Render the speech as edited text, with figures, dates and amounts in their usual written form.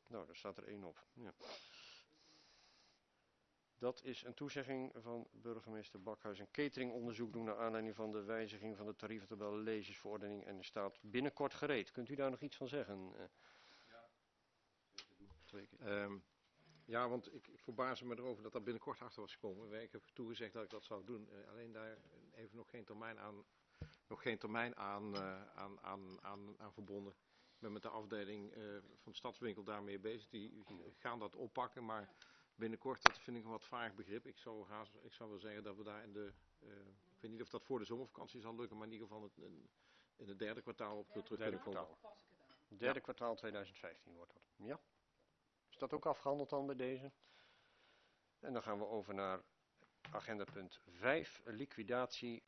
Nou, daar staat er 1 op. Ja. Dat is een toezegging van burgemeester Bakhuis. Een cateringonderzoek doen naar aanleiding van de wijziging van de tarieventabel lezersverordening en staat binnenkort gereed. Kunt u daar nog iets van zeggen? Ja, 2 keer. Ja, want ik verbaas me erover dat dat binnenkort achter was gekomen. Ik heb toegezegd dat ik dat zou doen. Alleen daar even nog geen termijn aan verbonden. Ik ben met de afdeling van de Stadswinkel daarmee bezig. Die gaan dat oppakken, maar binnenkort, dat vind ik een wat vaag begrip. Ik zou wel zeggen dat we daar ik weet niet of dat voor de zomervakantie zal lukken, maar in ieder geval in het derde kwartaal op terug kunnen komen. Derde kwartaal 2015 wordt dat. Ja. Is dat ook afgehandeld dan bij deze? En dan gaan we over naar agenda punt 5, liquidatie